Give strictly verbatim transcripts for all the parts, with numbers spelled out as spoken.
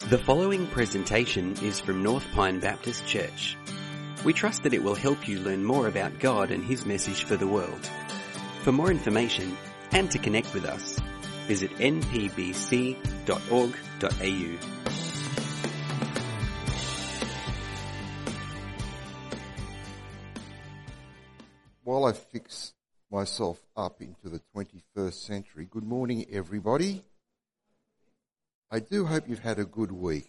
The following presentation is from North Pine Baptist Church. We trust that it will help you learn more about God and His message for the world. For more information and to connect with us, visit n p b c dot org dot a u. While I fix myself up into the twenty-first century, good morning everybody. I do hope you've had a good week.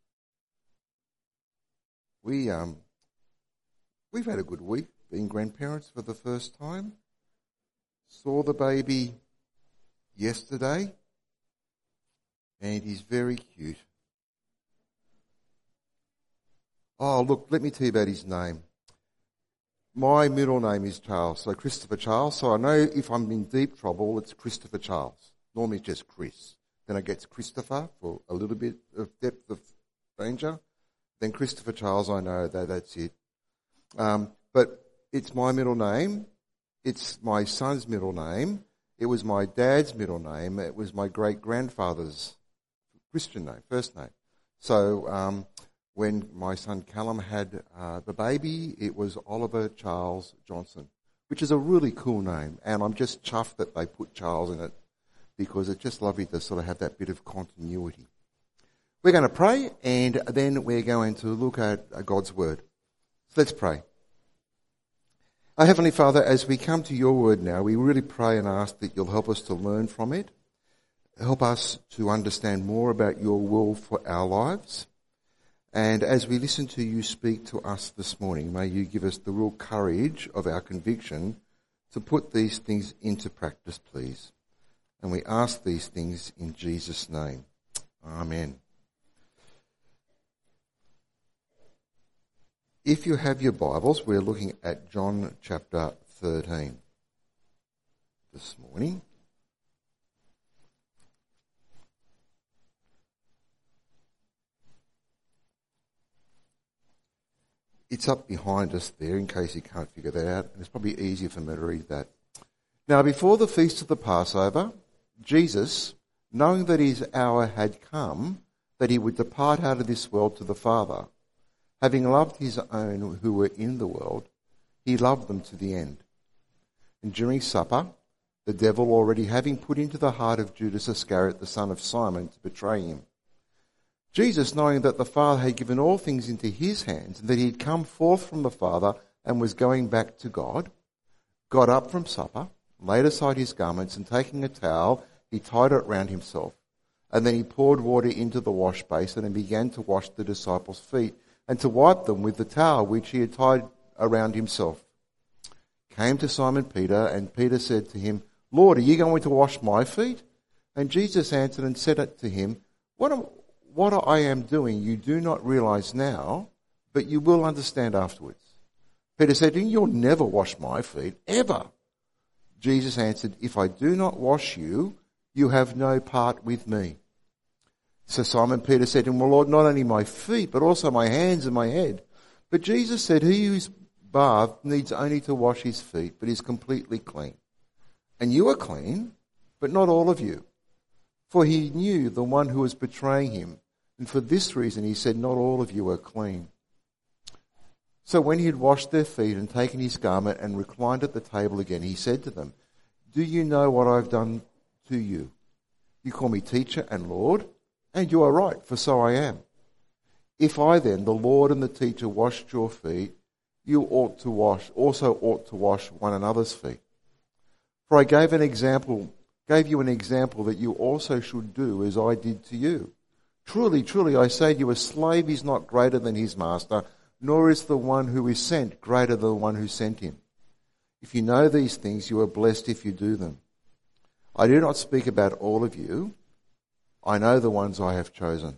We, um, we've had a good week, being grandparents for the first time. Saw the baby yesterday, and he's very cute. Oh, look, let me tell you about his name. My middle name is Charles, so Christopher Charles. So I know if I'm in deep trouble, it's Christopher Charles. Normally it's just Chris. Then I get Christopher for a little bit of depth of danger. Then Christopher Charles, I know that that's it. Um, but it's my middle name. It's my son's middle name. It was my dad's middle name. It was my great-grandfather's Christian name, first name. So um, when my son Callum had uh, the baby, it was Oliver Charles Johnson, which is a really cool name. And I'm just chuffed that they put Charles in it, because it's just lovely to sort of have that bit of continuity. We're going to pray, and then we're going to look at God's Word. So let's pray. Our Heavenly Father, as we come to your Word now, we really pray and ask that you'll help us to learn from it. Help us to understand more about your will for our lives. And as we listen to you speak to us this morning, may you give us the real courage of our conviction to put these things into practice, please. And we ask these things in Jesus' name. Amen. If you have your Bibles, we're looking at John chapter thirteen this morning. It's up behind us there in case you can't figure that out. And it's probably easier for me to read that. Now, before the feast of the Passover, Jesus, knowing that his hour had come, that he would depart out of this world to the Father, having loved his own who were in the world, he loved them to the end. And during supper, the devil already having put into the heart of Judas Iscariot, the son of Simon, to betray him. Jesus, knowing that the Father had given all things into his hands, and that he had come forth from the Father and was going back to God, got up from supper, laid aside his garments, and taking a towel, he tied it round himself. And then he poured water into the wash basin and began to wash the disciples' feet and to wipe them with the towel which he had tied around himself. Came to Simon Peter, and Peter said to him, Lord, are you going to wash my feet? And Jesus answered and said to him, What am, what I am doing you do not realize now, but you will understand afterwards. Peter said to him, You'll never wash my feet, ever. Jesus answered, If I do not wash you, you have no part with me. So Simon Peter said to him, Well, Lord, not only my feet, but also my hands and my head. But Jesus said, He who is bathed needs only to wash his feet, but is completely clean. And you are clean, but not all of you. For he knew the one who was betraying him, and for this reason he said, Not all of you are clean. So when he had washed their feet and taken his garment and reclined at the table again, he said to them, Do you know what I've done to you? You call me teacher and Lord, and you are right, for so I am. If I then, the Lord and the teacher, washed your feet, you ought to wash, also ought to wash one another's feet. For I gave an example, gave you an example that you also should do as I did to you. Truly, truly, I say to you, a slave is not greater than his master, nor is the one who is sent greater than the one who sent him. If you know these things, you are blessed if you do them. I do not speak about all of you. I know the ones I have chosen.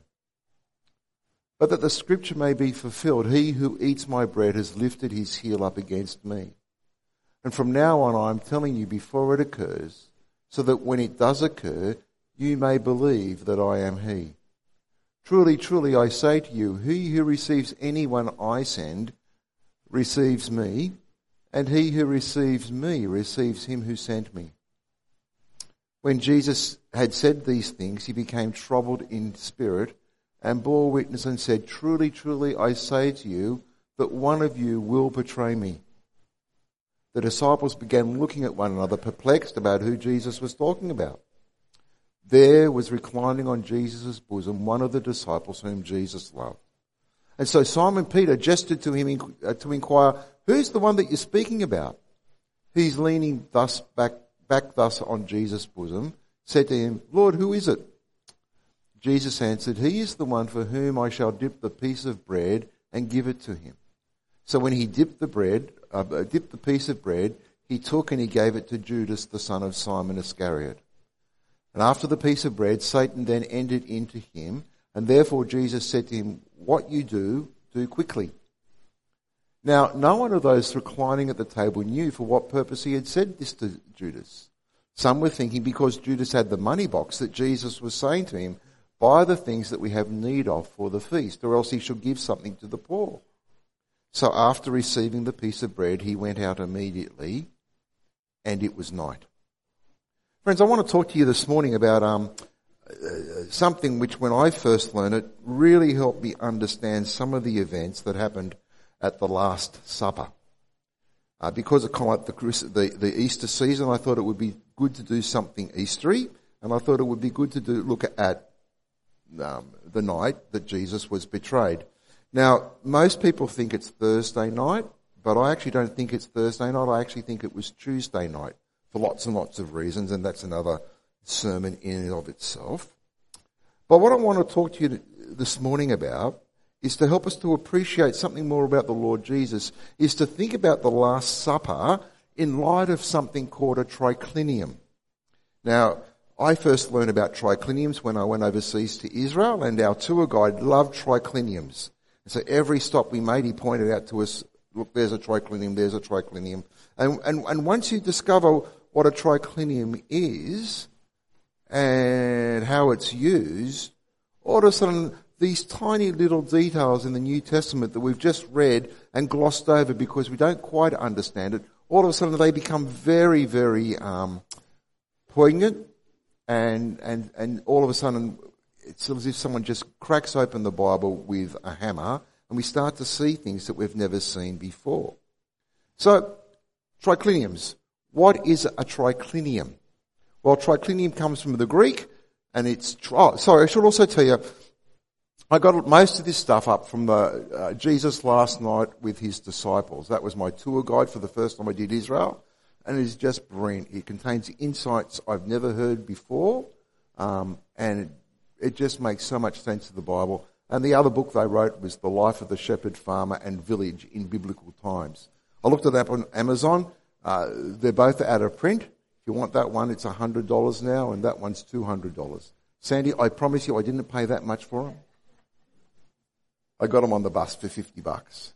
But that the scripture may be fulfilled, he who eats my bread has lifted his heel up against me. And from now on I am telling you before it occurs, so that when it does occur, you may believe that I am he. Truly, truly, I say to you, he who receives anyone I send receives me, and he who receives me receives him who sent me. When Jesus had said these things, he became troubled in spirit and bore witness and said, "Truly, truly, I say to you that one of you will betray me." The disciples began looking at one another, perplexed about who Jesus was talking about. There was reclining on Jesus' bosom one of the disciples whom Jesus loved. And so Simon Peter gestured to him to inquire, "Who's the one that you're speaking about?" He's leaning thus back, back thus on Jesus' bosom, said to him, "Lord, who is it?" Jesus answered, "He is the one for whom I shall dip the piece of bread and give it to him." So when he dipped the bread, uh, dipped the piece of bread, he took and he gave it to Judas, the son of Simon Iscariot. And after the piece of bread, Satan then entered into him, and therefore Jesus said to him, "What you do, do quickly." Now, no one of those reclining at the table knew for what purpose he had said this to Judas. Some were thinking because Judas had the money box that Jesus was saying to him, "Buy the things that we have need of for the feast, or else he shall give something to the poor." So after receiving the piece of bread, he went out immediately, and it was night. Friends, I want to talk to you this morning about um, uh, something which, when I first learned it, really helped me understand some of the events that happened at the Last Supper. Uh, because of kind of like the, the, the Easter season, I thought it would be good to do something Eastery, and I thought it would be good to do look at um, the night that Jesus was betrayed. Now, most people think it's Thursday night, but I actually don't think it's Thursday night. I actually think it was Tuesday night for lots and lots of reasons, and that's another sermon in and of itself. But what I want to talk to you this morning about is to help us to appreciate something more about the Lord Jesus, is to think about the Last Supper in light of something called a triclinium. Now, I first learned about tricliniums when I went overseas to Israel, and our tour guide loved tricliniums. And so every stop we made, he pointed out to us, "Look, there's a triclinium, there's a triclinium." And, and, and once you discover what a triclinium is and how it's used, all of a sudden these tiny little details in the New Testament that we've just read and glossed over because we don't quite understand it, all of a sudden they become very, very um, poignant, and, and, and all of a sudden it's as if someone just cracks open the Bible with a hammer and we start to see things that we've never seen before. So, tricliniums. What is a triclinium? Well, triclinium comes from the Greek, and it's... Oh, sorry, I should also tell you, I got most of this stuff up from the uh, Jesus Last Night with his disciples. That was my tour guide for the first time I did Israel, and it is just brilliant. It contains insights I've never heard before, um, and it, it just makes so much sense of the Bible. And the other book they wrote was The Life of the Shepherd, Farmer and Village in Biblical Times. I looked it up on Amazon. Uh, they're both out of print. If you want that one, it's one hundred dollars now, and that one's two hundred dollars. Sandy, I promise you I didn't pay that much for them. I got them on the bus for fifty bucks.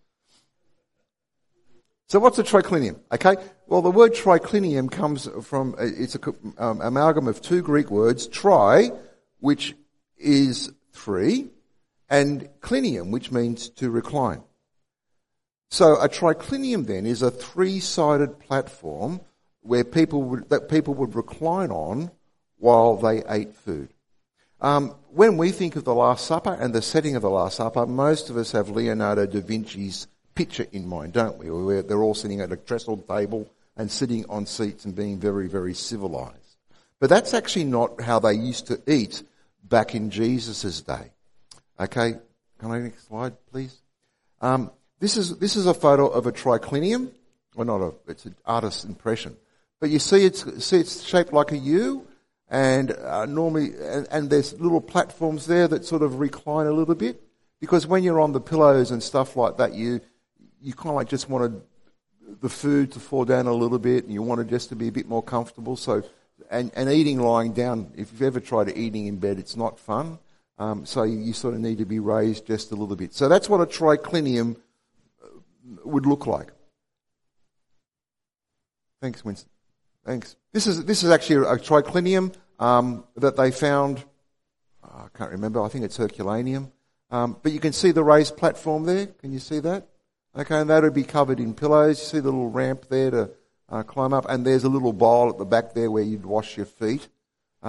So what's a triclinium? Okay, well the word triclinium comes from, it's an um, amalgam of two Greek words, tri, which is three, and clinium, which means to recline. So a triclinium then is a three-sided platform where people would, that people would recline on while they ate food. Um, when we think of the Last Supper and the setting of the Last Supper, most of us have Leonardo da Vinci's picture in mind, don't we? Where they're all sitting at a trestle table and sitting on seats and being very, very civilized. But that's actually not how they used to eat back in Jesus' day. Okay, can I have the next slide, please? Um, this is this is a photo of a triclinium. Well, not a, it's an artist's impression. But you see it's, see it's shaped like a U, and uh, normally, and, and there's little platforms there that sort of recline a little bit, because when you're on the pillows and stuff like that, you you kind of like just wanted the food to fall down a little bit, and you wanted just to be a bit more comfortable. So, and, and eating lying down, if you've ever tried eating in bed, it's not fun. Um, so you, you sort of need to be raised just a little bit. So that's what a triclinium would look like. Thanks, Winston. Thanks. This is this is actually a triclinium um, that they found. Oh, I can't remember. I think it's Herculaneum. Um, but you can see the raised platform there. Can you see that? Okay, and that would be covered in pillows. You see the little ramp there to uh, climb up, and there's a little bowl at the back there where you'd wash your feet. Um,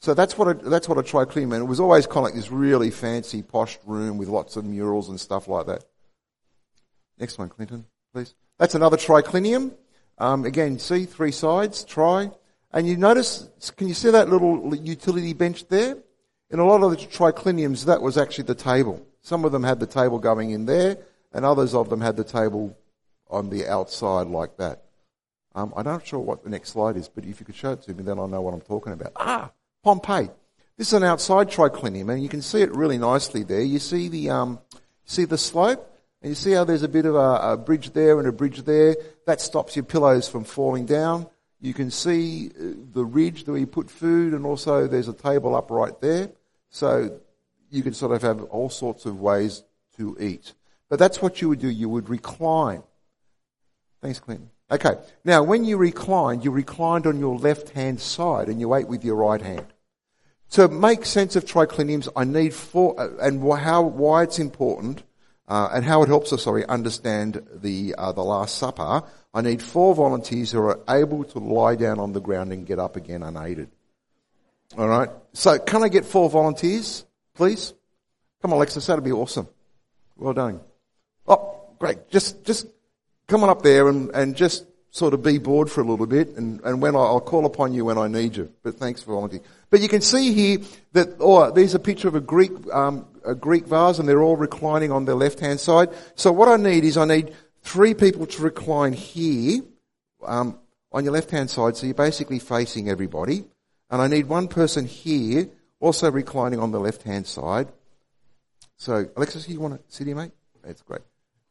So that's what a, that's what a triclinium, and it was always kind of like this really fancy, posh room with lots of murals and stuff like that. Next one, Clinton, please. That's another triclinium. Um, again, see, three sides, tri. And you notice, can you see that little utility bench there? In a lot of the tricliniums, that was actually the table. Some of them had the table going in there, and others of them had the table on the outside like that. Um, I'm not sure what the next slide is, but if you could show it to me, then I'll know what I'm talking about. Ah, Pompeii. This is an outside triclinium, and you can see it really nicely there. You see the um, see the slope, and you see how there's a bit of a, a bridge there and a bridge there. That stops your pillows from falling down. You can see the ridge where you put food, and also there's a table up right there. So you can sort of have all sorts of ways to eat. But that's what you would do. You would recline. Thanks, Clinton. Okay. Now, when you reclined, you reclined on your left-hand side and you ate with your right hand. To make sense of tricliniums, I need four, and how, why it's important, uh, and how it helps us, sorry, understand the, uh, the Last Supper. I need four volunteers who are able to lie down on the ground and get up again unaided. All right. So can I get four volunteers, please? Come on, Alexis. That'd be awesome. Well done. Oh, great. Just, just come on up there and, and just sort of be bored for a little bit, and, and when I, I'll call upon you when I need you. But thanks for volunteering. But you can see here that, oh, there's a picture of a Greek, um, a Greek vase, and they're all reclining on their left-hand side. So what I need is I need three people to recline here, um, on your left-hand side, so you're basically facing everybody. And I need one person here, also reclining on the left-hand side. So, Alexis, you want to sit here, mate? That's great.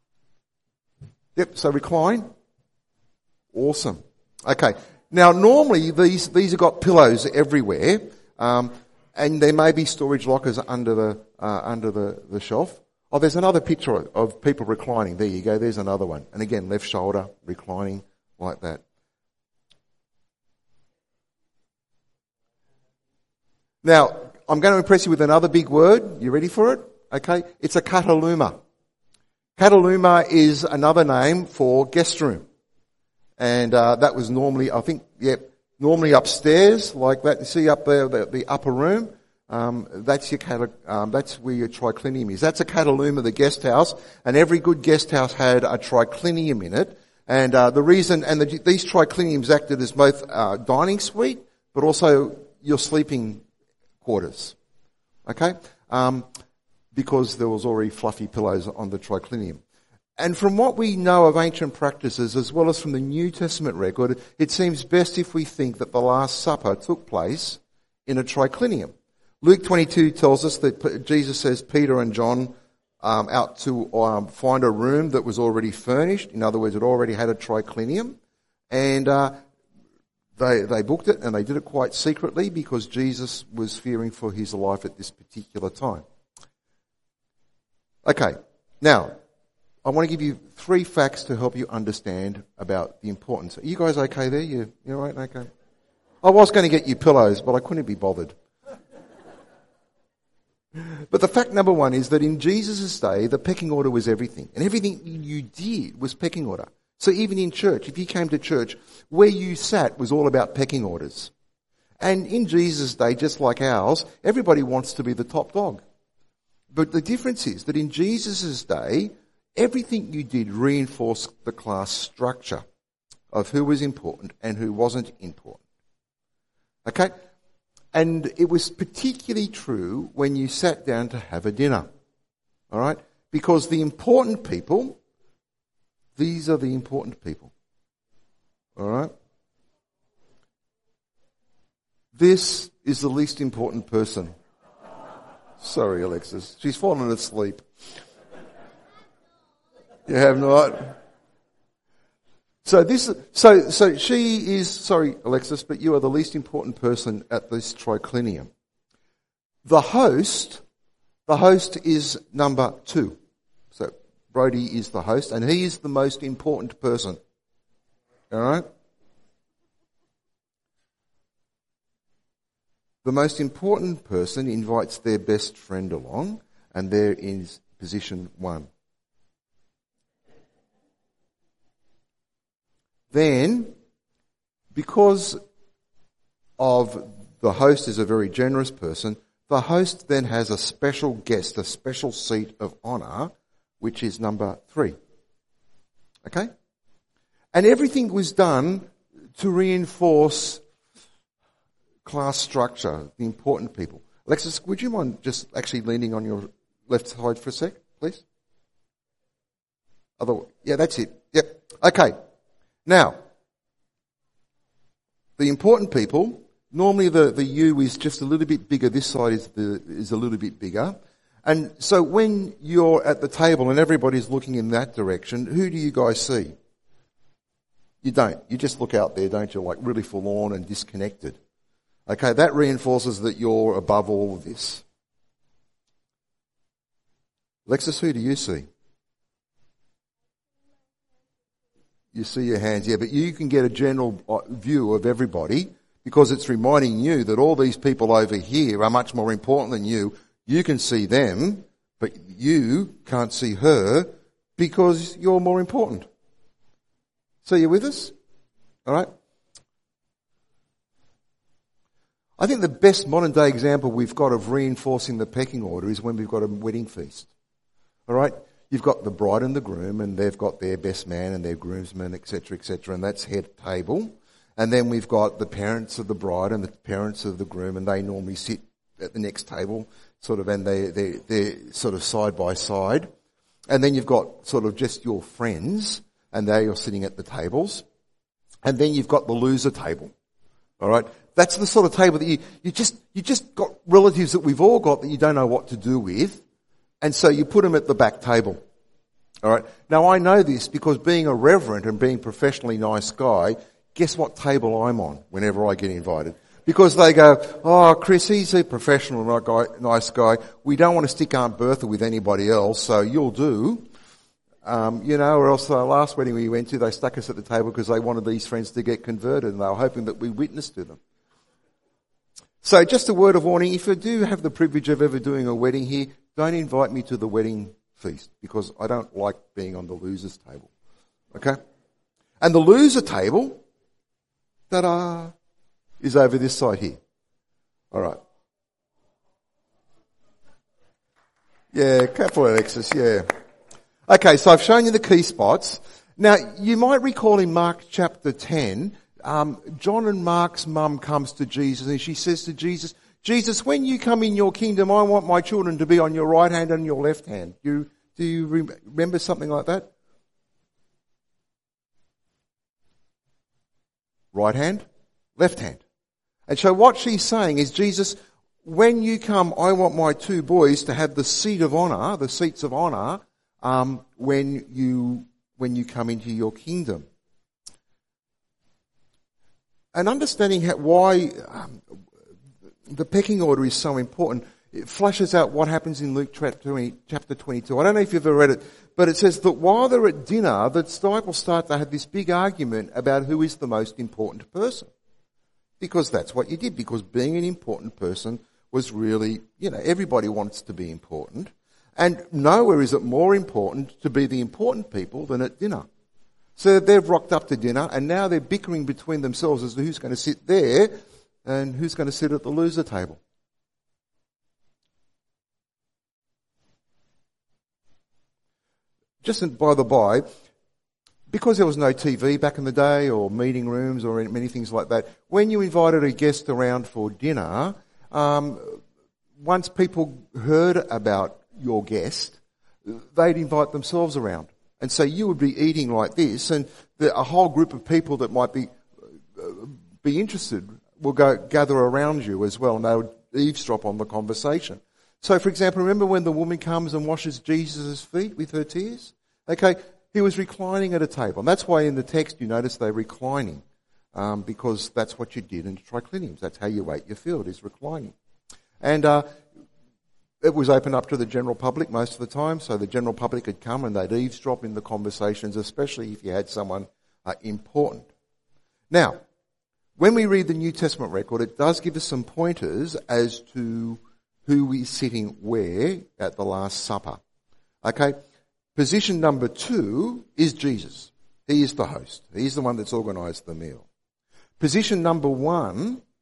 Yep, so recline. Awesome. Okay. Now, normally these these have got pillows everywhere, um, and there may be storage lockers under the uh, under the, the shelf. Oh, there's another picture of people reclining. There you go. There's another one. And again, left shoulder reclining like that. Now, I'm going to impress you with another big word. You ready for it? Okay. It's a kataluma. Kataluma is another name for guest room. And uh, that was normally, I think, yep, normally upstairs, like that. You see up there, the, the upper room. Um, that's your cata, um, that's where your triclinium is. That's a kataluma, the guest house, and every good guest house had a triclinium in it. And uh, the reason, and the, these tricliniums acted as both uh, dining suite, but also your sleeping quarters. Okay, um, because there was already fluffy pillows on the triclinium. And from what we know of ancient practices, as well as from the New Testament record, it seems best if we think that the Last Supper took place in a triclinium. Luke twenty-two tells us that Jesus says Peter and John um, out to um, find a room that was already furnished. In other words, it already had a triclinium. And uh, they, they booked it, and they did it quite secretly because Jesus was fearing for his life at this particular time. Okay, now, I want to give you three facts to help you understand about the importance. Are you guys okay there? You, you all right? Okay. I was going to get you pillows, but I couldn't be bothered. But the fact number one is that in Jesus' day, the pecking order was everything. And everything you did was pecking order. So even in church, if you came to church, where you sat was all about pecking orders. And in Jesus' day, just like ours, everybody wants to be the top dog. But the difference is that in Jesus' day, everything you did reinforced the class structure of who was important and who wasn't important. Okay? And it was particularly true when you sat down to have a dinner. All right? Because the important people, these are the important people. All right? This is the least important person. Sorry, Alexis. She's fallen asleep. You have not. So this, so so she is. Sorry, Alexis, but you are the least important person at this triclinium. The host, the host is number two. So Brody is the host, and he is the most important person. All right. The most important person invites their best friend along, and they're in position one. Then, because of the host is a very generous person. The host then has a special guest, a special seat of honour, which is number three. Okay? And everything was done to reinforce class structure, the important people. Alexis, would you mind just actually leaning on your left side for a sec, please? Other, yeah, that's it. Yep. Okay. Now, the important people, normally the, the U is just a little bit bigger. This side is the, is a little bit bigger. And so when you're at the table and everybody's looking in that direction, who do you guys see? You don't. You just look out there, don't you, like really forlorn and disconnected. Okay, that reinforces that you're above all of this. Alexis, who do you see? You see your hands, yeah, but you can get a general view of everybody because it's reminding you that all these people over here are much more important than you. You can see them, but you can't see her because you're more important. So you're with us? All right? I think the best modern day example we've got of reinforcing the pecking order is when we've got a wedding feast. All right? You've got the bride and the groom, and they've got their best man and their groomsmen, et cetera, et cetera, and that's head table. And then we've got the parents of the bride and the parents of the groom, and they normally sit at the next table, sort of, and they, they, they're sort of side by side. And then you've got sort of just your friends, and they are sitting at the tables. And then you've got the loser table. All right? That's the sort of table that you, you just, you just got relatives that we've all got that you don't know what to do with. And so you put them at the back table. All right. Now I know this because being a reverend and being a professionally nice guy, guess what table I'm on whenever I get invited? Because they go, oh, Chris, he's a professional nice guy. We don't want to stick Aunt Bertha with anybody else, so you'll do. Um, you know, or else the last wedding we went to, they stuck us at the table because they wanted these friends to get converted and they were hoping that we witnessed to them. So just a word of warning, if you do have the privilege of ever doing a wedding here, don't invite me to the wedding feast because I don't like being on the loser's table. Okay? And the loser table, ta-da, is over this side here. All right. Yeah, careful, Alexis, yeah. Okay, so I've shown you the key spots. Now, you might recall in Mark chapter ten, um, John and Mark's mum comes to Jesus and she says to Jesus, Jesus, when you come in your kingdom, I want my children to be on your right hand and your left hand. You, do you remember something like that? Right hand, left hand. And so what she's saying is, Jesus, when you come, I want my two boys to have the seat of honour, the seats of honour, um, when you when you come into your kingdom. And understanding how, why um, the pecking order is so important, it flashes out what happens in Luke chapter twenty-two. I don't know if you've ever read it, but it says that while they're at dinner, the disciples start to have this big argument about who is the most important person. Because that's what you did, because being an important person was really, you know, everybody wants to be important. And nowhere is it more important to be the important people than at dinner. So they've rocked up to dinner and now they're bickering between themselves as to who's going to sit there and who's going to sit at the loser table. Just by the by, because there was no T V back in the day or meeting rooms or many things like that, when you invited a guest around for dinner, um, once people heard about your guest, they'd invite themselves around. And so you would be eating like this, and the, a whole group of people that might be uh, be interested will go gather around you as well, and they would eavesdrop on the conversation. So, for example, remember when the woman comes and washes Jesus' feet with her tears? Okay, he was reclining at a table. And that's why in the text you notice they're reclining, um, because that's what you did in tricliniums. That's how you ate your field, is reclining. And uh, it was open up to the general public most of the time, so the general public could come and they'd eavesdrop in the conversations, especially if you had someone uh, important. Now, when we read the New Testament record, it does give us some pointers as to who is sitting where at the Last Supper. Okay, position number two is Jesus. He is the host. He's the one that's organised the meal. Position number one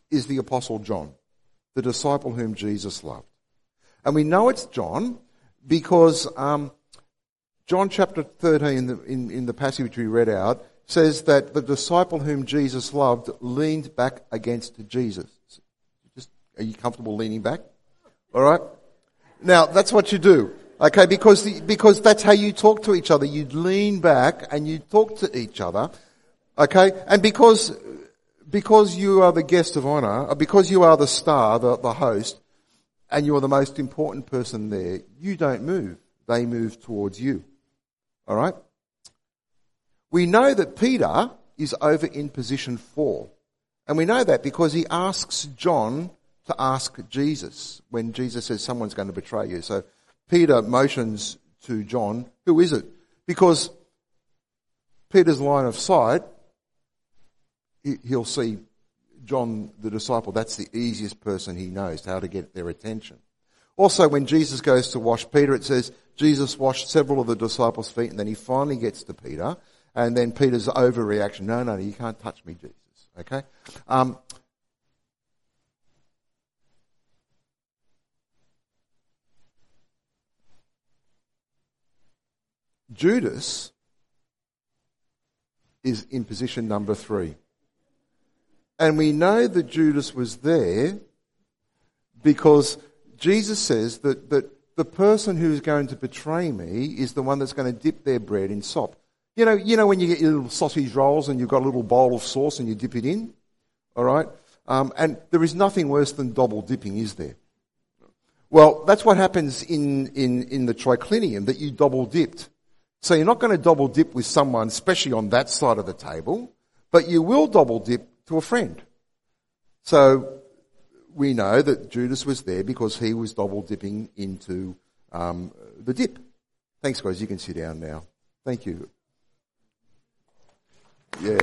is the Apostle John, the disciple whom Jesus loved. And we know it's John because um, John chapter thirteen, in the, in, in the passage we read out, says that the disciple whom Jesus loved leaned back against Jesus. Just, are you comfortable leaning back? All right? Now, that's what you do. Okay, because the, because that's how you talk to each other. You lean back and you talk to each other. Okay? And because because you are the guest of honor, because you are the star, the, the host, and you are the most important person there, you don't move. They move towards you. All right? We know that Peter is over in position four. And we know that because he asks John to ask Jesus when Jesus says someone's going to betray you. So Peter motions to John, who is it? Because Peter's line of sight, he'll see John the disciple. That's the easiest person he knows, how to get their attention. Also, when Jesus goes to wash Peter, it says Jesus washed several of the disciples' feet, and then he finally gets to Peter, and then Peter's overreaction, no, no, you can't touch me, Jesus. Okay? Um, Judas is in position number three. And we know that Judas was there because Jesus says that, that the person who is going to betray me is the one that's going to dip their bread in sop. You know, you know when you get your little sausage rolls and you've got a little bowl of sauce and you dip it in? All right? Um, and there is nothing worse than double dipping, is there? Well, that's what happens in, in, in the triclinium, that you double dipped. So you're not going to double dip with someone, especially on that side of the table, but you will double dip to a friend. So we know that Judas was there because he was double dipping into um, the dip. Thanks, guys. You can sit down now. Thank you. Yeah.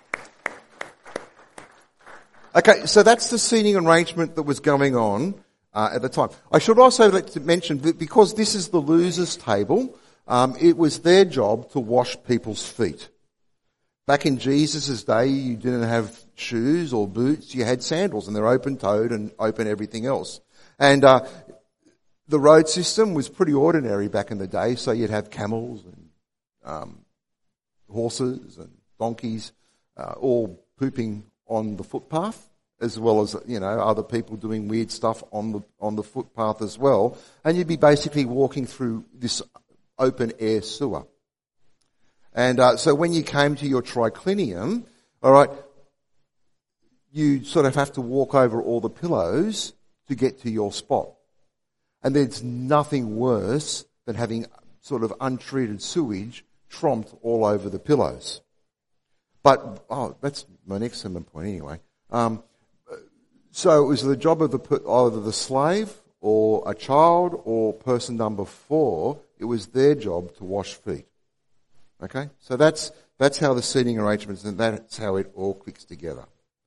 Okay, so that's the seating arrangement that was going on uh, at the time. I should also like to mention that because this is the losers' table, um, it was their job to wash people's feet. Back in Jesus' day, you didn't have shoes or boots, you had sandals, and they're open-toed and open everything else. And uh, the road system was pretty ordinary back in the day, so you'd have camels and um, horses and donkeys uh, all pooping on the footpath, as well as, you know, other people doing weird stuff on the on the footpath as well. And you'd be basically walking through this open-air sewer. And uh, so when you came to your triclinium, all right, you sort of have to walk over all the pillows to get to your spot. And there's nothing worse than having sort of untreated sewage tromped all over the pillows. But, oh, that's my next sermon point anyway. Um, so it was the job of the either the slave or a child or person number four, it was their job to wash feet. Okay? So that's that's how the seating arrangements, and that's how it all clicks together.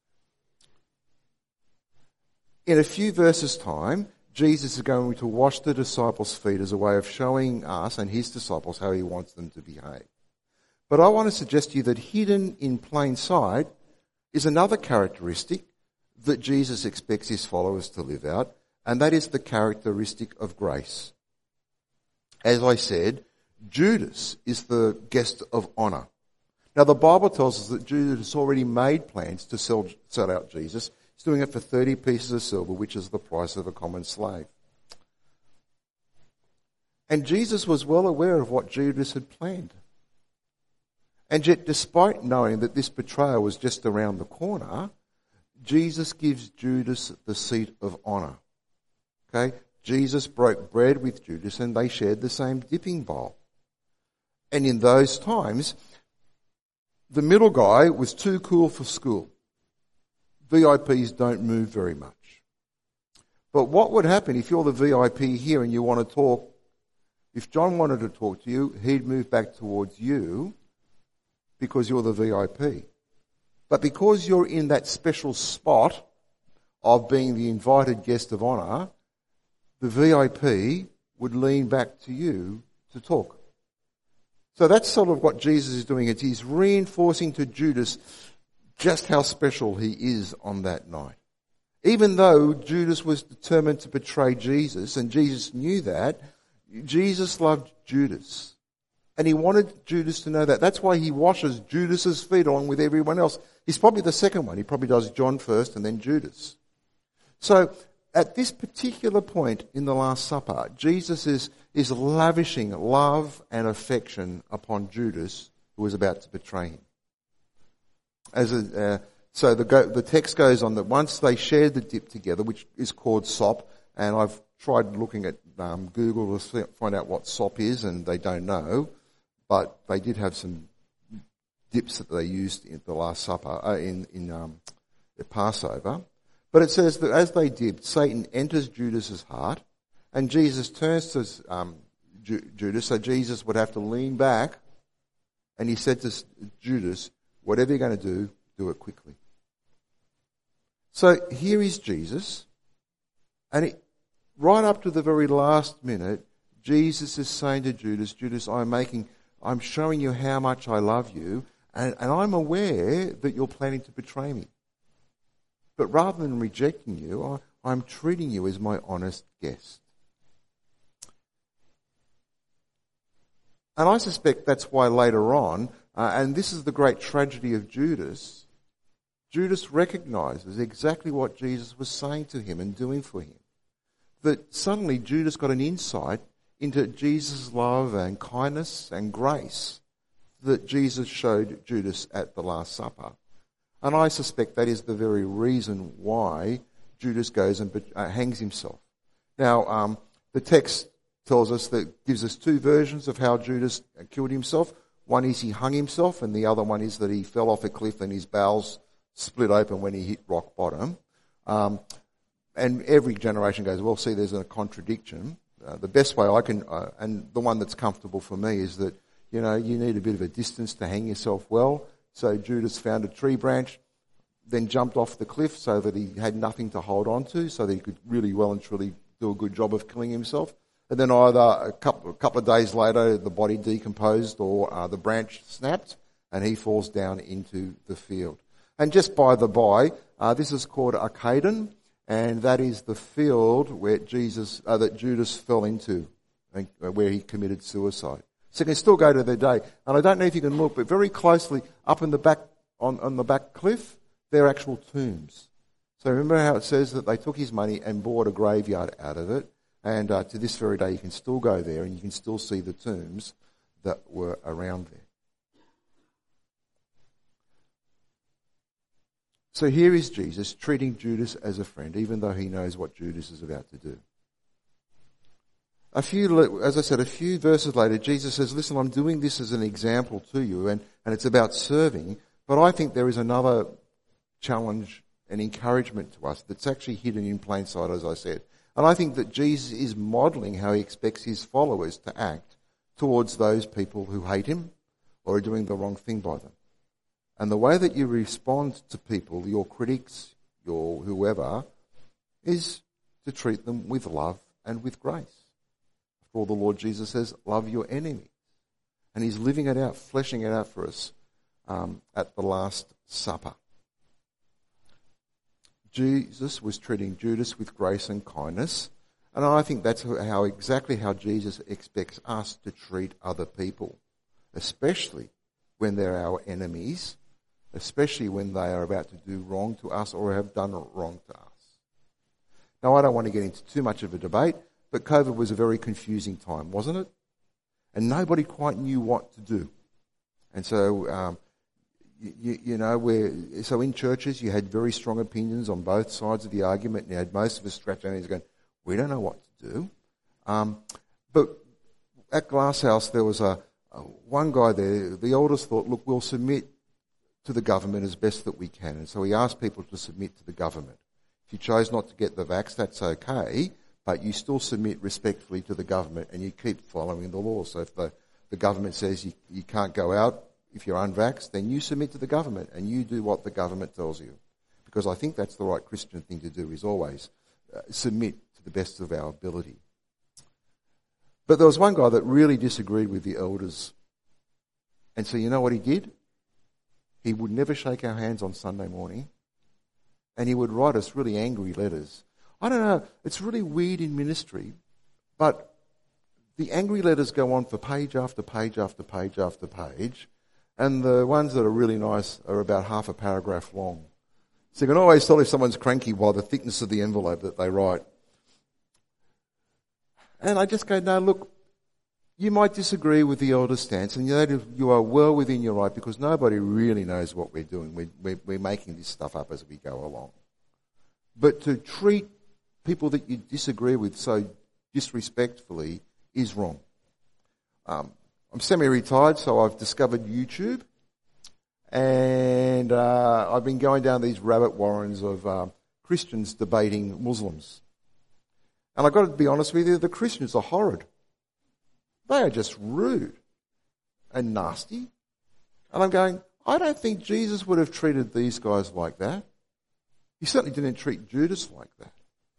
In a few verses' time, Jesus is going to wash the disciples' feet as a way of showing us and his disciples how he wants them to behave. But I want to suggest to you that hidden in plain sight is another characteristic that Jesus expects his followers to live out, and that is the characteristic of grace. As I said, Judas is the guest of honor. Now the Bible tells us that Judas has already made plans to sell, sell out Jesus. He's doing it for thirty pieces of silver, which is the price of a common slave. And Jesus was well aware of what Judas had planned. And yet, despite knowing that this betrayal was just around the corner, Jesus gives Judas the seat of honor. Okay? Jesus broke bread with Judas and they shared the same dipping bowl. And in those times, the middle guy was too cool for school. V I Ps don't move very much. But what would happen if you're the V I P here and you want to talk? If John wanted to talk to you, he'd move back towards you because you're the V I P. But because you're in that special spot of being the invited guest of honor, the V I P would lean back to you to talk. So that's sort of what Jesus is doing. It's he's reinforcing to Judas just how special he is on that night. Even though Judas was determined to betray Jesus, and Jesus knew that, Jesus loved Judas. And he wanted Judas to know that. That's why he washes Judas's feet along with everyone else. He's probably the second one. He probably does John first and then Judas. So at this particular point in the Last Supper, Jesus is, is lavishing love and affection upon Judas, who was about to betray him. As a, uh, so the, go, the text goes on that once they shared the dip together, which is called sop, and I've tried looking at um, Google to find out what sop is, and they don't know, but they did have some dips that they used in the Last Supper, uh, in, in um, the Passover. But it says that as they dipped, Satan enters Judas's heart, and Jesus turns to um, Ju- Judas, so Jesus would have to lean back, and he said to Judas, whatever you're going to do, do it quickly. So here is Jesus, and it, right up to the very last minute, Jesus is saying to Judas, Judas, I'm making, I'm showing you how much I love you, and, and I'm aware that you're planning to betray me. But rather than rejecting you, I, I'm treating you as my honest guest. And I suspect that's why later on, uh, and this is the great tragedy of Judas, Judas recognizes exactly what Jesus was saying to him and doing for him. That suddenly Judas got an insight into Jesus' love and kindness and grace that Jesus showed Judas at the Last Supper. And I suspect that is the very reason why Judas goes and uh, hangs himself. Now, um, the text tells us that gives us two versions of how Judas killed himself. One is he hung himself, and the other one is that he fell off a cliff and his bowels split open when he hit rock bottom. Um, and every generation goes, well, see, there's a contradiction. Uh, the best way I can, uh, and the one that's comfortable for me, is that, you know, you need a bit of a distance to hang yourself well. So Judas found a tree branch, then jumped off the cliff so that he had nothing to hold on to, so that he could really well and truly do a good job of killing himself. And then either a couple, a couple of days later, the body decomposed or uh, the branch snapped, and he falls down into the field. And just by the by, uh, this is called Arcadon, and that is the field where Jesus, uh, that Judas fell into, and, uh, where he committed suicide. So you can still go to their day. And I don't know if you can look, but very closely up in the back, on, on the back cliff, they're actual tombs. So remember how it says that they took his money and bought a graveyard out of it. And uh, to this very day, you can still go there and you can still see the tombs that were around there. So here is Jesus treating Judas as a friend, even though he knows what Judas is about to do. A few, as I said, a few verses later, Jesus says, listen, I'm doing this as an example to you, and, and it's about serving, but I think there is another challenge and encouragement to us that's actually hidden in plain sight, as I said. And I think that Jesus is modelling how he expects his followers to act towards those people who hate him or are doing the wrong thing by them. And the way that you respond to people, your critics, your whoever, is to treat them with love and with grace. After all, the Lord Jesus says, love your enemies. And he's living it out, fleshing it out for us um, at the Last Supper. Jesus was treating Judas with grace and kindness, and I think that's how exactly how Jesus expects us to treat other people, especially when they're our enemies, especially when they are about to do wrong to us or have done wrong to us. Now, I don't want to get into too much of a debate, but COVID was a very confusing time, wasn't it? And nobody quite knew what to do. And so, um, You, you know, where so in churches you had very strong opinions on both sides of the argument, and you had most of us scratching their heads going, we don't know what to do. Um, but at Glasshouse there was a, a one guy there, the elders thought, look, we'll submit to the government as best that we can. And so he asked people to submit to the government. If you chose not to get the vax, that's okay, but you still submit respectfully to the government and you keep following the law. So if the, the government says you, you can't go out, if you're unvaxxed, then you submit to the government and you do what the government tells you. Because I think that's the right Christian thing to do, is always uh, submit to the best of our ability. But there was one guy that really disagreed with the elders. And so you know what he did? He would never shake our hands on Sunday morning. and he would write us really angry letters. I don't know, it's really weird in ministry, but the angry letters go on for page after page after page after page, and the ones that are really nice are about half a paragraph long. So you can always tell if someone's cranky by the thickness of the envelope that they write. And I just go, no, look, you might disagree with the elder's stance, and you are well within your right, because nobody really knows what we're doing. We're, we're, we're making this stuff up as we go along. But to treat people that you disagree with so disrespectfully is wrong. Um, I'm semi-retired, so I've discovered YouTube, and uh, I've been going down these rabbit warrens of uh, Christians debating Muslims. And I've got to be honest with you, the Christians are horrid. They are just rude and nasty. And I'm going, I don't think Jesus would have treated these guys like that. He certainly didn't treat Judas like that.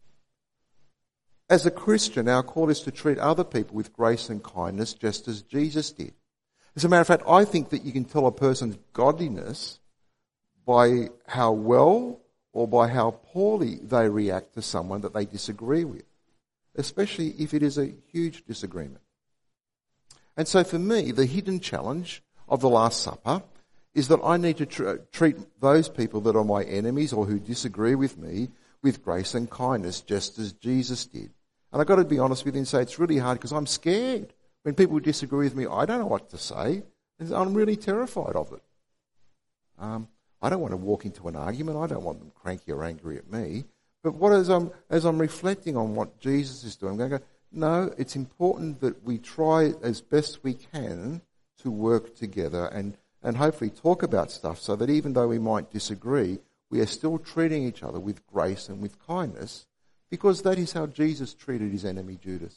As a Christian, our call is to treat other people with grace and kindness just as Jesus did. As a matter of fact, I think that you can tell a person's godliness by how well or by how poorly they react to someone that they disagree with, especially if it is a huge disagreement. And so for me, the hidden challenge of the Last Supper is that I need to tr- treat those people that are my enemies or who disagree with me with grace and kindness, just as Jesus did. And I've got to be honest with you and say it's really hard because I'm scared. When people disagree with me, I don't know what to say. And I'm really terrified of it. Um, I don't want to walk into an argument. I don't want them cranky or angry at me. But what as I'm, as I'm reflecting on what Jesus is doing, I'm going to go, no, it's important that we try as best we can to work together and, and hopefully talk about stuff so that even though we might disagree, we are still treating each other with grace and with kindness, because that is how Jesus treated his enemy Judas.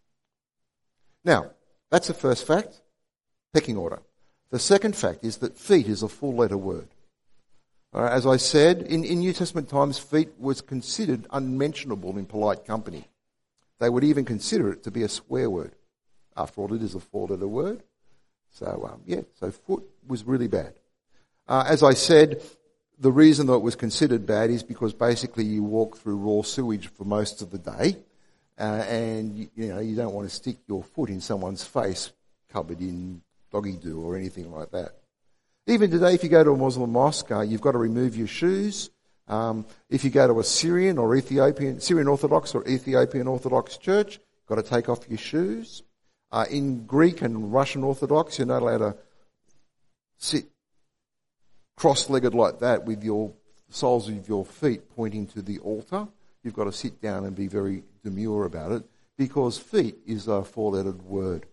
Now, that's the first fact, pecking order. The second fact is that feet is a four-letter word. Uh, as I said, in, in New Testament times, feet was considered unmentionable in polite company. They would even consider it to be a swear word. After all, it is a four-letter word. So, um, yeah, so foot was really bad. Uh, as I said, the reason that it was considered bad is because basically you walk through raw sewage for most of the day, uh, and you, you know you don't want to stick your foot in someone's face covered in doggy do or anything like that. Even today, if you go to a Muslim mosque, uh, you've got to remove your shoes. Um, if you go to a Syrian or Ethiopian, Syrian Orthodox or Ethiopian Orthodox church, you've got to take off your shoes. Uh, in Greek and Russian Orthodox, you're not allowed to sit cross-legged like that with your soles of your feet pointing to the altar. You've got to sit down and be very demure about it, because feet is a four-lettered word.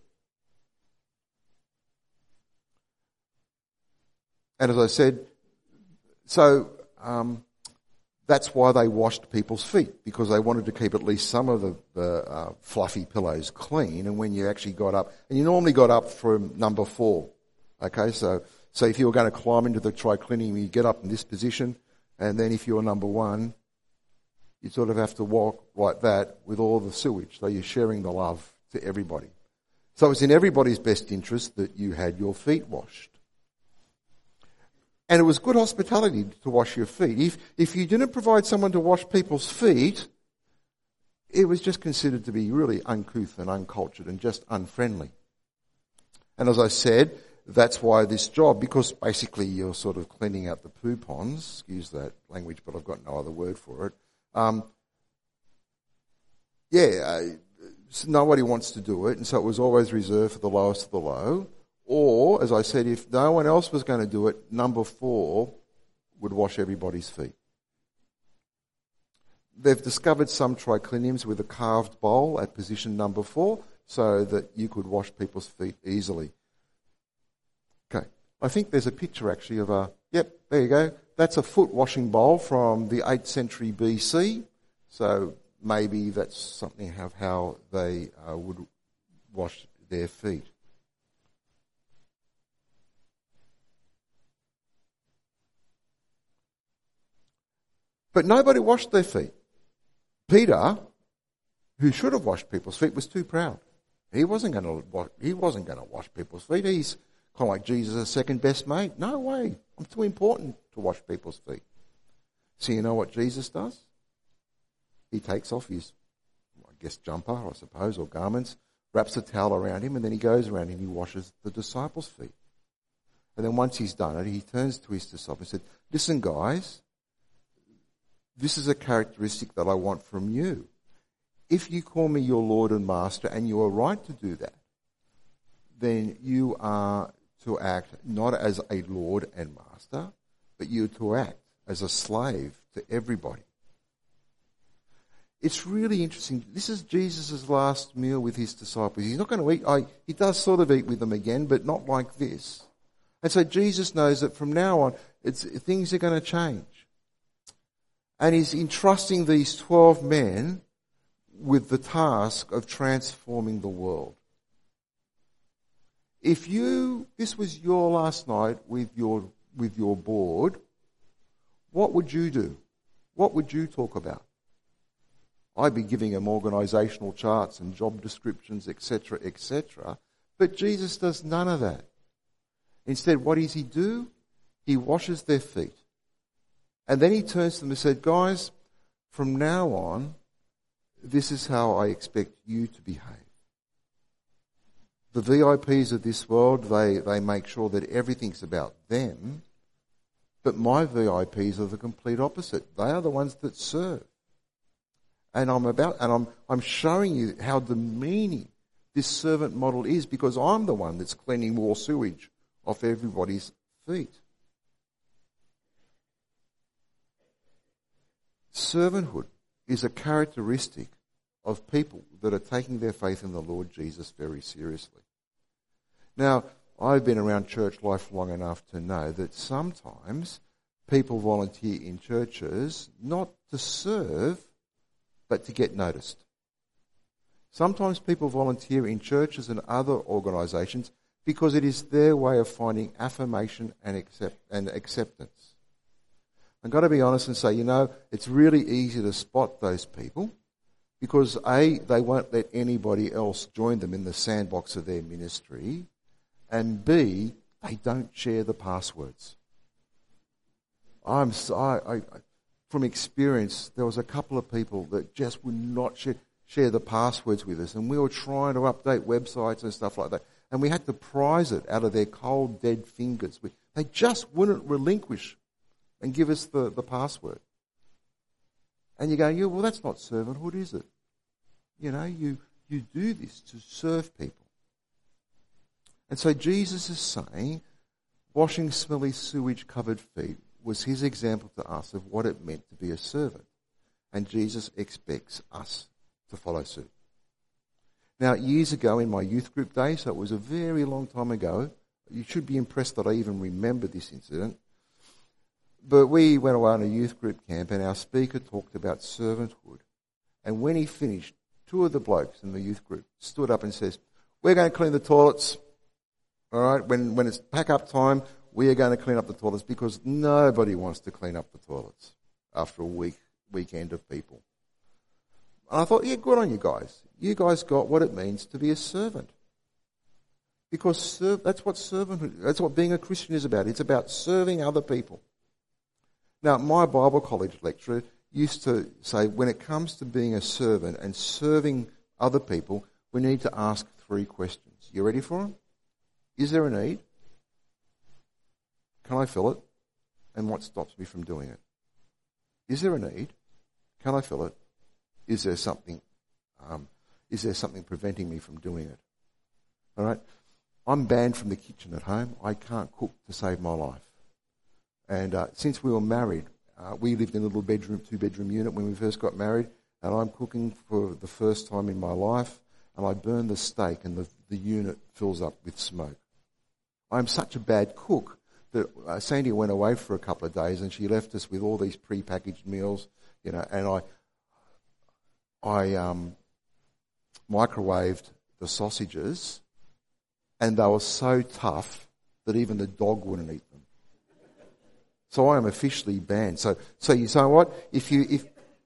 And as I said, so um, that's why they washed people's feet, because they wanted to keep at least some of the, the uh, fluffy pillows clean. And when you actually got up, and you normally got up from number four, okay, so so if you were going to climb into the triclinium, you get up in this position, and then if you're number one, you sort of have to walk like that with all the sewage. So you're sharing the love to everybody. So it's in everybody's best interest that you had your feet washed. And it was good hospitality to wash your feet. If if you didn't provide someone to wash people's feet, it was just considered to be really uncouth and uncultured and just unfriendly. And as I said, that's why this job, because basically you're sort of cleaning out the poo ponds, excuse that language, but I've got no other word for it. Um, yeah, uh, nobody wants to do it, and so it was always reserved for the lowest of the low. Or, as I said, if no one else was going to do it, number four would wash everybody's feet. They've discovered some tricliniums with a carved bowl at position number four so that you could wash people's feet easily. Okay, I think there's a picture actually of a, yep, there you go. That's a foot washing bowl from the eighth century B C. So maybe that's something of how they uh, would wash their feet. But nobody washed their feet. Peter, who should have washed people's feet, was too proud. He wasn't going to wash, he wasn't going to wash people's feet. He's kind of like Jesus' second best mate. No way. I'm too important to wash people's feet. So you know what Jesus does? He takes off his, I guess, jumper, I suppose, or garments, wraps a towel around him, and then he goes around and he washes the disciples' feet. And then once he's done it, he turns to his disciples and said, listen, guys, this is a characteristic that I want from you. If you call me your Lord and Master, and you are right to do that, then you are to act not as a Lord and Master, but you're to act as a slave to everybody. It's really interesting. This is Jesus' last meal with his disciples. He's not going to eat. I, he does sort of eat with them again, but not like this. And so Jesus knows that from now on, it's, things are going to change. And he's entrusting these twelve men with the task of transforming the world. If you, this was your last night with your, with your board, what would you do? What would you talk about? I'd be giving them organisational charts and job descriptions, et cetera, et cetera. But Jesus does none of that. Instead, what does he do? He washes their feet. And then he turns to them and said, guys, from now on, this is how I expect you to behave. The V I Ps of this world, they, they make sure that everything's about them. But my V I Ps are the complete opposite. They are the ones that serve. And I'm about, and I'm, I'm showing you how demeaning this servant model is, because I'm the one that's cleaning more sewage off everybody's feet. Servanthood is a characteristic of people that are taking their faith in the Lord Jesus very seriously. Now, I've been around church life long enough to know that sometimes people volunteer in churches not to serve, but to get noticed. Sometimes people volunteer in churches and other organisations because it is their way of finding affirmation and accept and acceptance. I've got to be honest and say, you know, it's really easy to spot those people because A, they won't let anybody else join them in the sandbox of their ministry, and B, they don't share the passwords. I'm so, I, I, from experience, there was a couple of people that just would not share, share the passwords with us, and we were trying to update websites and stuff like that. And we had to prise it out of their cold, dead fingers. We, they just wouldn't relinquish and give us the, the password. And you go, yeah, well, that's not servanthood, is it? You know, you, you do this to serve people. And so Jesus is saying, washing smelly sewage-covered feet was his example to us of what it meant to be a servant. And Jesus expects us to follow suit. Now, years ago in my youth group days, so it was a very long time ago, you should be impressed that I even remember this incident, but we went away on a youth group camp and our speaker talked about servanthood. And when he finished, two of the blokes in the youth group stood up and says, we're going to clean the toilets. All right, when, when it's pack-up time, we are going to clean up the toilets because nobody wants to clean up the toilets after a week weekend of people. And I thought, yeah, good on you guys. You guys got what it means to be a servant. Because serve, that's what servanthood, that's what being a Christian is about. It's about serving other people. Now, my Bible college lecturer used to say, when it comes to being a servant and serving other people, we need to ask three questions. You ready for them? Is there a need? Can I fill it? And what stops me from doing it? Is there a need? Can I fill it? Is there something, um, is there something preventing me from doing it? All right? I'm banned from the kitchen at home. I can't cook to save my life. And uh, since we were married, uh, we lived in a little bedroom, two-bedroom unit when we first got married, and I'm cooking for the first time in my life, and I burn the steak and the, the unit fills up with smoke. I'm such a bad cook that uh, Sandy went away for a couple of days and she left us with all these pre-packaged meals, you know, and I I um, microwaved the sausages and they were so tough that even the dog wouldn't eat them. So I am officially banned. So so you say what? If you if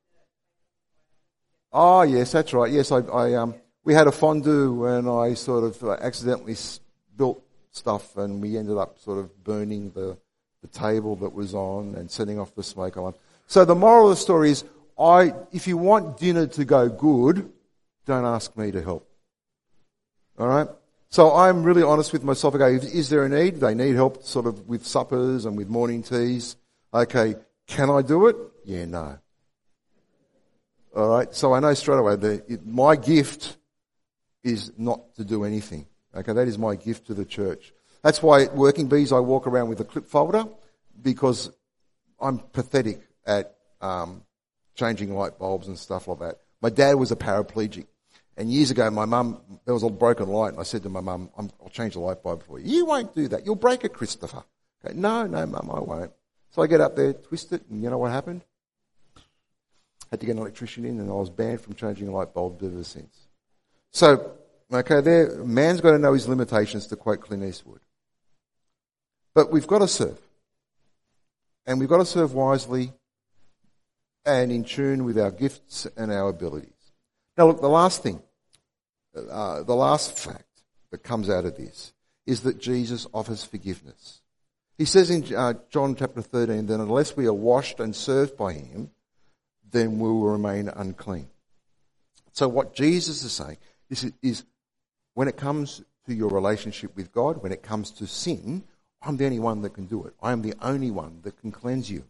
Oh yes, that's right. Yes, I, I um we had a fondue and I sort of uh, accidentally built stuff and we ended up sort of burning the, the table that was on and setting off the smoke alarm. So the moral of the story is, I, if you want dinner to go good, don't ask me to help. All right? So I'm really honest with myself. I go, is there a need? They need help sort of with suppers and with morning teas. Okay, can I do it? Yeah, no. All right? So I know straight away that it, my gift is not to do anything. Okay, that is my gift to the church. That's why at Working Bees I walk around with a clip folder, because I'm pathetic at um, changing light bulbs and stuff like that. My dad was a paraplegic. And years ago, my mum, there was a broken light, and I said to my mum, I'll change the light bulb for you. You won't do that. You'll break it, Christopher. Okay, no, no, Mum, I won't. So I get up there, twist it, and you know what happened? Had to get an electrician in, and I was banned from changing a light bulb ever since. So, okay, there, man's got to know his limitations, to quote Clint Eastwood. But we've got to serve. And we've got to serve wisely and in tune with our gifts and our abilities. Now look, the last thing, uh, the last fact that comes out of this is that Jesus offers forgiveness. He says in uh, John chapter thirteen that unless we are washed and served by him, then we will remain unclean. So what Jesus is saying is, is when it comes to your relationship with God, when it comes to sin, I'm the only one that can do it. I am the only one that can cleanse you.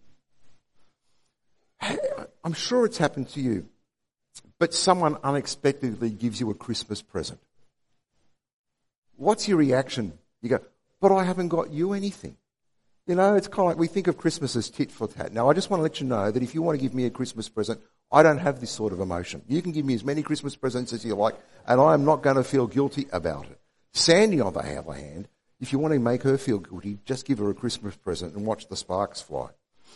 I'm sure it's happened to you. But someone unexpectedly gives you a Christmas present. What's your reaction? You go, but I haven't got you anything. You know, it's kind of like we think of Christmas as tit for tat. Now, I just want to let you know that if you want to give me a Christmas present, I don't have this sort of emotion. You can give me as many Christmas presents as you like, and I am not going to feel guilty about it. Sandy, on the other hand, if you want to make her feel guilty, just give her a Christmas present and watch the sparks fly.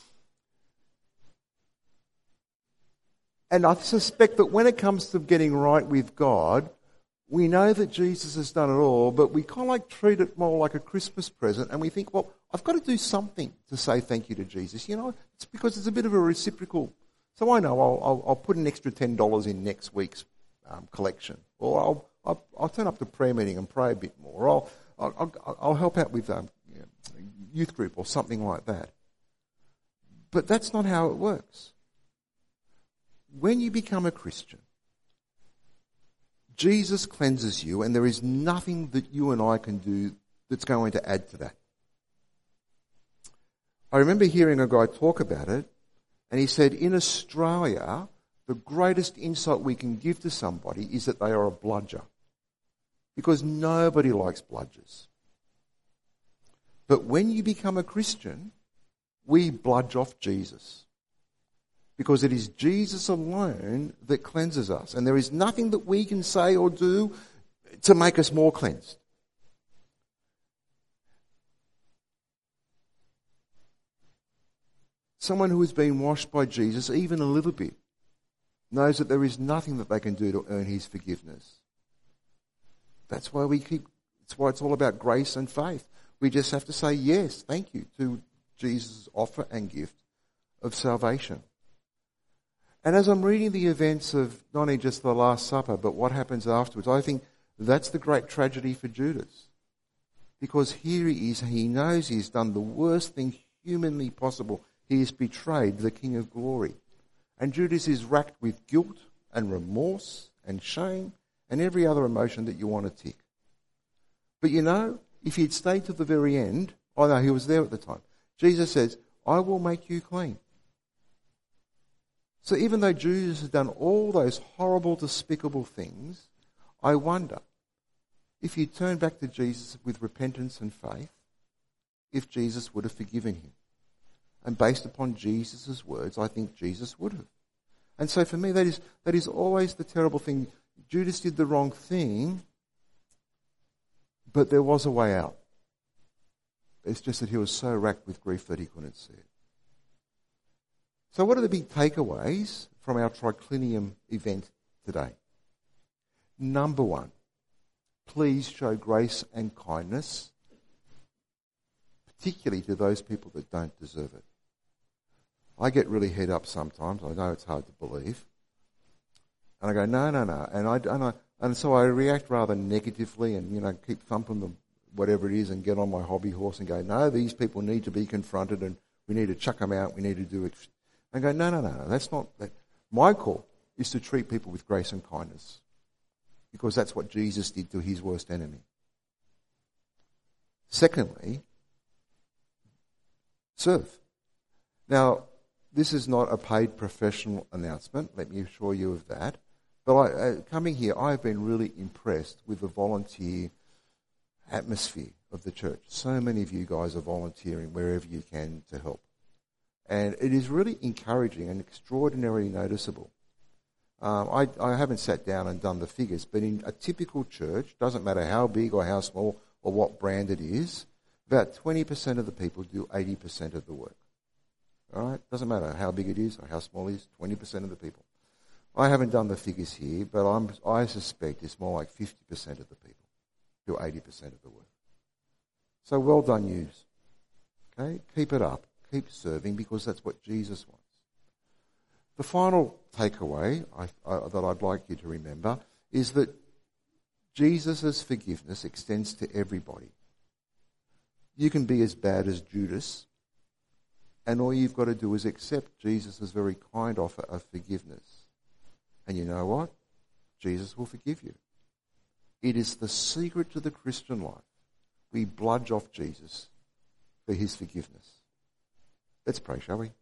And I suspect that when it comes to getting right with God, we know that Jesus has done it all, but we kind of like treat it more like a Christmas present, and we think, well, I've got to do something to say thank you to Jesus. You know, it's because it's a bit of a reciprocal. So I know I'll, I'll, I'll put an extra ten dollars in next week's um, collection, or I'll, I'll, I'll turn up to prayer meeting and pray a bit more, or I'll, I'll, I'll help out with um, you know, youth group or something like that. But that's not how it works. When you become a Christian, Jesus cleanses you, and there is nothing that you and I can do that's going to add to that. I remember hearing a guy talk about it, and he said, in Australia, the greatest insight we can give to somebody is that they are a bludger. Because nobody likes bludgers. But when you become a Christian, we bludge off Jesus. Because it is Jesus alone that cleanses us. And there is nothing that we can say or do to make us more cleansed. Someone who has been washed by Jesus, even a little bit, knows that there is nothing that they can do to earn his forgiveness. That's why we keep, that's why it's all about grace and faith. We just have to say yes, thank you, to Jesus' offer and gift of salvation. And as I'm reading the events of not only just the Last Supper, but what happens afterwards, I think that's the great tragedy for Judas. Because here he is, he knows he's done the worst thing humanly possible. He has betrayed the King of Glory. And Judas is racked with guilt and remorse and shame and every other emotion that you want to tick. But you know, if he'd stayed to the very end, I know he was there at the time, Jesus says, I will make you clean. So even though Judas has done all those horrible, despicable things, I wonder if he turned back to Jesus with repentance and faith, if Jesus would have forgiven him. And based upon Jesus' words, I think Jesus would have. And so for me, that is that is always the terrible thing. Judas did the wrong thing, but there was a way out. It's just that he was so racked with grief that he couldn't see it. So what are the big takeaways from our triclinium event today? Number one, please show grace and kindness, particularly to those people that don't deserve it. I get really head up sometimes. I know it's hard to believe. And I go, no, no, no. And I, and I, and so I react rather negatively and, you know, keep thumping them, whatever it is, and get on my hobby horse and go, no, these people need to be confronted and we need to chuck them out. We need to do it. And go, no, no, no, no, that's not, that. My call is to treat people with grace and kindness, because that's what Jesus did to his worst enemy. Secondly, serve. Now, this is not a paid professional announcement, let me assure you of that. But I, uh, coming here, I've been really impressed with the volunteer atmosphere of the church. So many of you guys are volunteering wherever you can to help. And it is really encouraging and extraordinarily noticeable. Um, I, I haven't sat down and done the figures, but in a typical church, doesn't matter how big or how small or what brand it is, about twenty percent of the people do eighty percent of the work. All right? Doesn't matter how big it is or how small it is, twenty percent of the people. I haven't done the figures here, but I'm, I suspect it's more like fifty percent of the people do eighty percent of the work. So well done, yous. Okay? Keep it up. Keep serving, because that's what Jesus wants. The final takeaway I, I, that I'd like you to remember is that Jesus' forgiveness extends to everybody. You can be as bad as Judas, and all you've got to do is accept Jesus' very kind offer of forgiveness. And you know what? Jesus will forgive you. It is the secret to the Christian life. We bludge off Jesus for his forgiveness. Let's pray, shall we?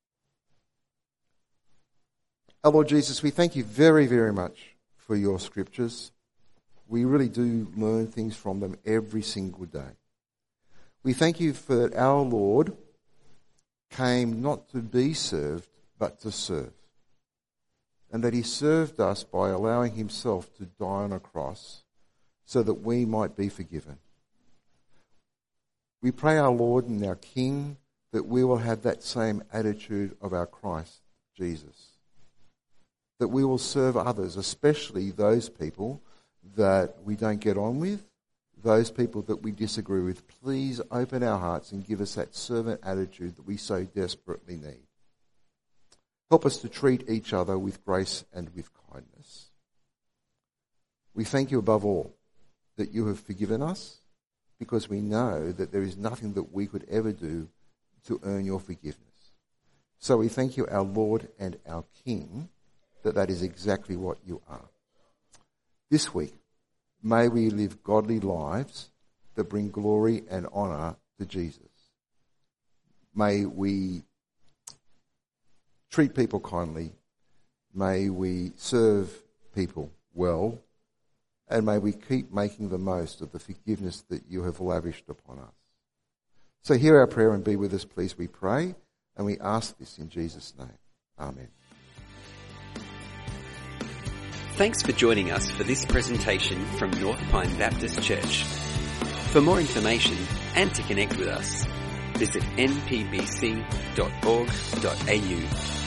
Our Lord Jesus, we thank you very, very much for your scriptures. We really do learn things from them every single day. We thank you for that our Lord came not to be served, but to serve. And that he served us by allowing himself to die on a cross so that we might be forgiven. We pray, our Lord and our King, that we will have that same attitude of our Christ Jesus. That we will serve others, especially those people that we don't get on with, those people that we disagree with. Please open our hearts and give us that servant attitude that we so desperately need. Help us to treat each other with grace and with kindness. We thank you above all that you have forgiven us, because we know that there is nothing that we could ever do to earn your forgiveness. So we thank you, our Lord and our King, that that is exactly what you are. This week, may we live godly lives that bring glory and honour to Jesus. May we treat people kindly. May we serve people well. And may we keep making the most of the forgiveness that you have lavished upon us. So hear our prayer and be with us, please, we pray. And we ask this in Jesus' name. Amen. Thanks for joining us for this presentation from North Pine Baptist Church. For more information and to connect with us, visit n p b c dot org dot a u.